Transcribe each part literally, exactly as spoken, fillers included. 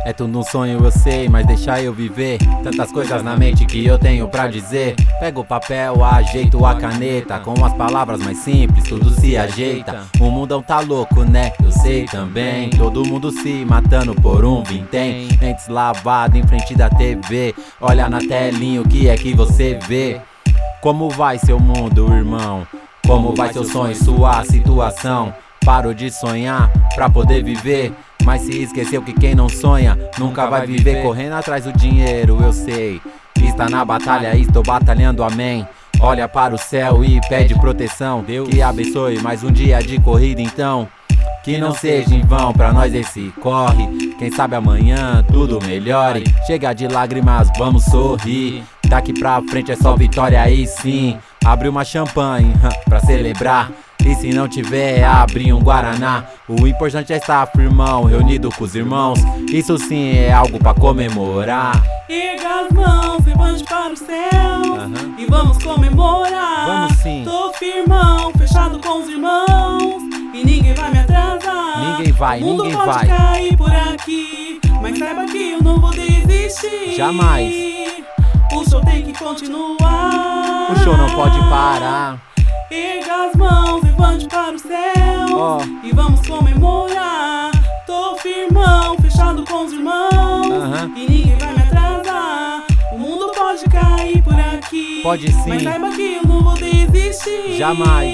É tudo um sonho, eu sei, mas deixa eu viver. Tantas coisas na mente que eu tenho pra dizer. Pego o papel, ajeito a caneta. Com as palavras mais simples, tudo se ajeita. O mundão tá louco, né? Eu sei também. Todo mundo se matando por um vintém. Mentes lavado em frente da T V. Olha na telinha o que é que você vê. Como vai seu mundo, irmão? Como vai seu sonho, sua situação? Parou de sonhar pra poder viver, mas se esqueceu que quem não sonha nunca vai viver. Correndo atrás do dinheiro, eu sei. Está na batalha, estou batalhando, amém. Olha para o céu e pede proteção. Deus que abençoe mais um dia de corrida, então. Que não seja em vão pra nós esse corre. Quem sabe amanhã tudo melhore. Chega de lágrimas, vamos sorrir. Daqui pra frente é só vitória, aí sim. Abre uma champanhe pra celebrar. E se não tiver, abre um guaraná. O importante é estar firmão, reunido com os irmãos. Isso sim é algo pra comemorar. Erga as mãos, levante para o céu, uhum. E vamos comemorar. Vamos sim. Tô firmão, fechado com os irmãos. E ninguém vai me atrasar. Ninguém vai, o mundo ninguém pode vai cair por aqui, mas saiba que eu não vou desistir. Jamais. O show tem que continuar. O show não pode parar. Erga as mãos, levante para o céu, oh. E vamos comemorar. Tô firmão, fechado com os irmãos, uh-huh. E ninguém vai me atrasar. O mundo pode cair por aqui, pode sim, mas saiba que eu não vou desistir. Jamais.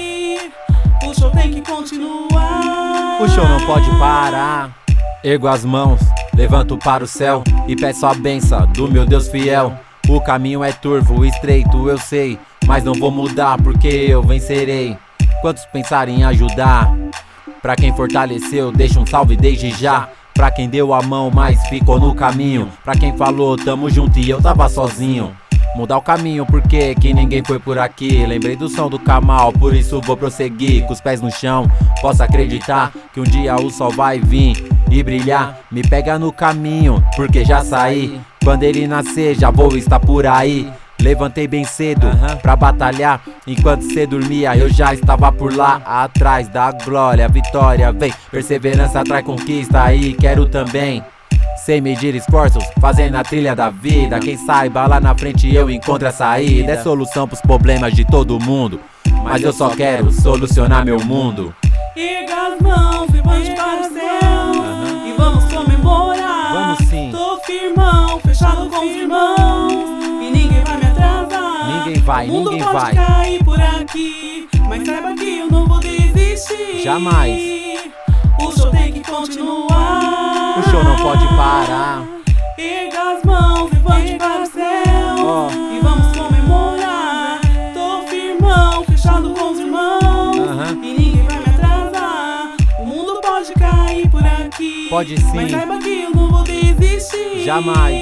O show tem que continuar. O show não pode parar. Ergo as mãos, levanto para o céu e peço a benção do meu Deus fiel. O caminho é turvo, estreito, eu sei, mas não vou mudar porque eu vencerei. Quantos pensarem em ajudar? Pra quem fortaleceu, deixa um salve desde já. Pra quem deu a mão, mas ficou no caminho. Pra quem falou, tamo junto e eu tava sozinho. Mudar o caminho porque que ninguém foi por aqui. Lembrei do som do Kamal, por isso vou prosseguir. Com os pés no chão, posso acreditar que um dia o sol vai vir e brilhar. Me pega no caminho, porque já saí. Quando ele nascer, já vou estar por aí. Levantei bem cedo, uh-huh. pra batalhar. Enquanto cê dormia, eu já estava por lá. Atrás da glória, vitória vem. Perseverança traz conquista e quero também. Sem medir esforços, fazendo a trilha da vida. Quem saiba lá na frente eu encontro a saída. É solução pros problemas de todo mundo, mas eu só quero solucionar meu mundo. Erga as mãos, levante para o céu, uh-huh. E vamos comemorar. Vamos sim. Tô firmão, fechado com os irmãos. E ninguém vai me atrasar. Ninguém vai, o mundo ninguém pode vai cair por aqui, mas saiba que eu não vou desistir. Jamais. O show tem que continuar. O show não pode parar. Erga as mãos, levante para o céu, oh. E vamos comemorar. Tô firmão, fechado com os irmãos, uh-huh. E ninguém vai me atrasar. O mundo pode cair por aqui, pode sim, mas saiba que eu não vou desistir. Jamais.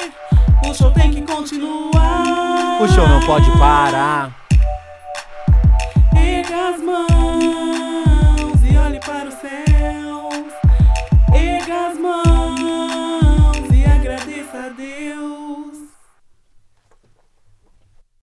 O show tem que continuar. O show não pode parar. Erga as mãos.